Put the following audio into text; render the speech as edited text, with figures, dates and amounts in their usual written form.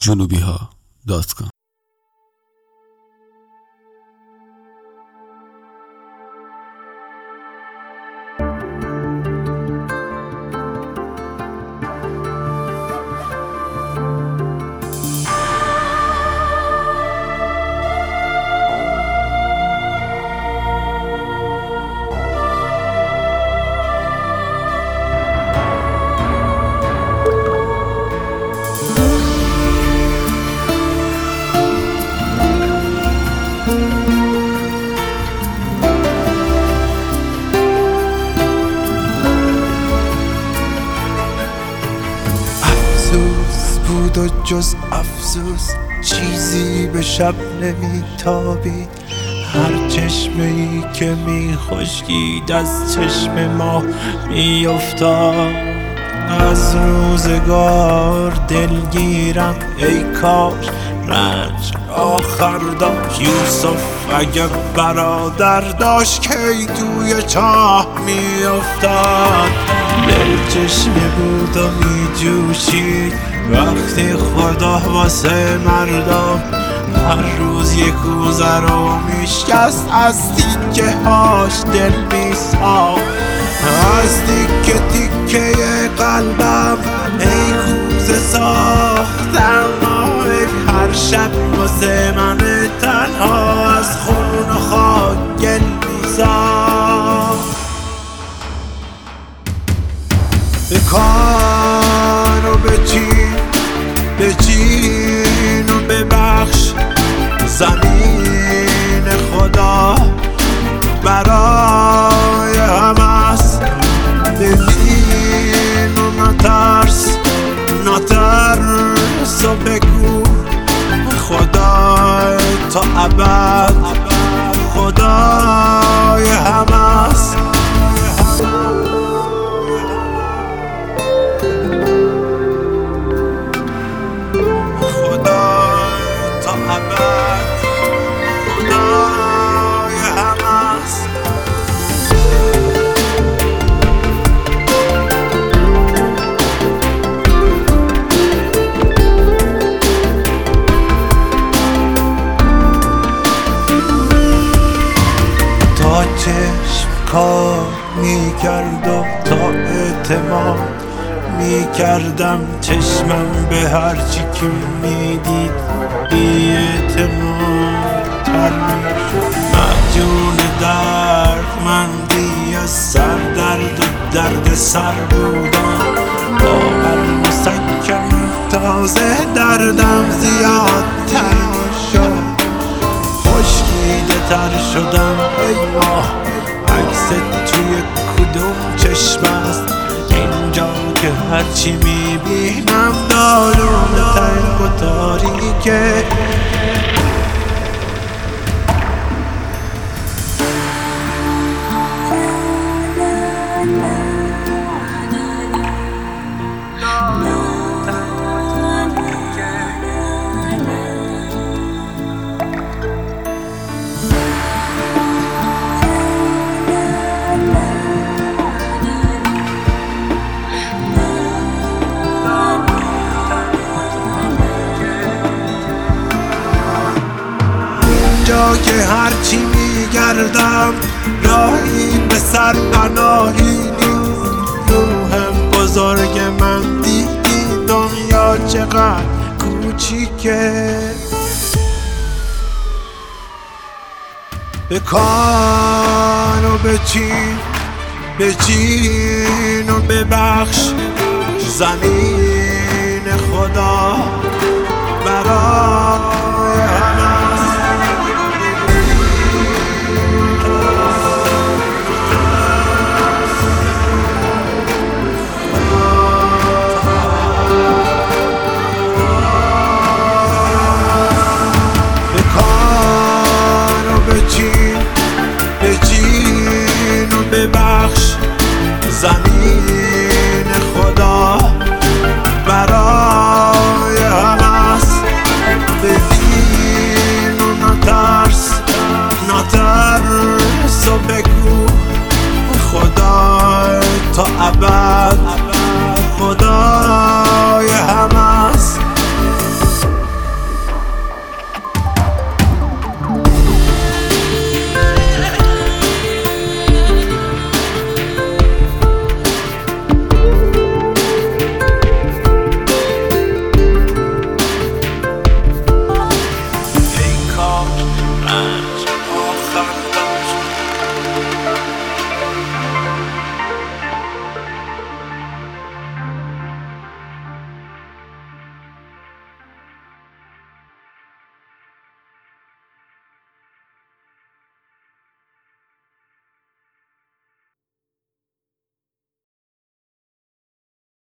junubiha.com. افسوس بود و جز افسوس چیزی به شب نمیتابید. هر چشمه ای که میخشکید از چشم ما میافتاد. از روزگار دلگیرم ای کاش رنج آخر داشت. یوسف اگه برادر داشت کی توی چاه میافتاد. دل چشمه بود و میجوشید وقتی خدا واسه مردم هر روز یک کوزه رو میشکست. از تیکه هاش دل میساخت، از تیکه تیکه قلبم ای کوزه ساختم. هر شب واسه من تنها از خون و خاک گل میساخت. بکن و بچین و ببخش. زمین خدا برای همه است. ببین و نترس و بگو خدا تا ابد خدای همه است. تا چشم کار میکرد و تا اعتماد میکردم چشمم به هرچی که میدید بی اعتماد تر میشد. مجون دردمندی از سر درد و درد سر بودم. با هر مسکن تازه دردم زیادتر میشد. خشکیده تر شدم ای ماه عکس توی کدوم چشم است. اینجا که هرچی میبینم دارون تنگ و تاریکه. جا که هرچی میگردم راهی به سر پناهی نیست. روح بزرگ من دیدی دنیا چقدر کوچیکه. بکن و بچین و ببخش. زمین خدا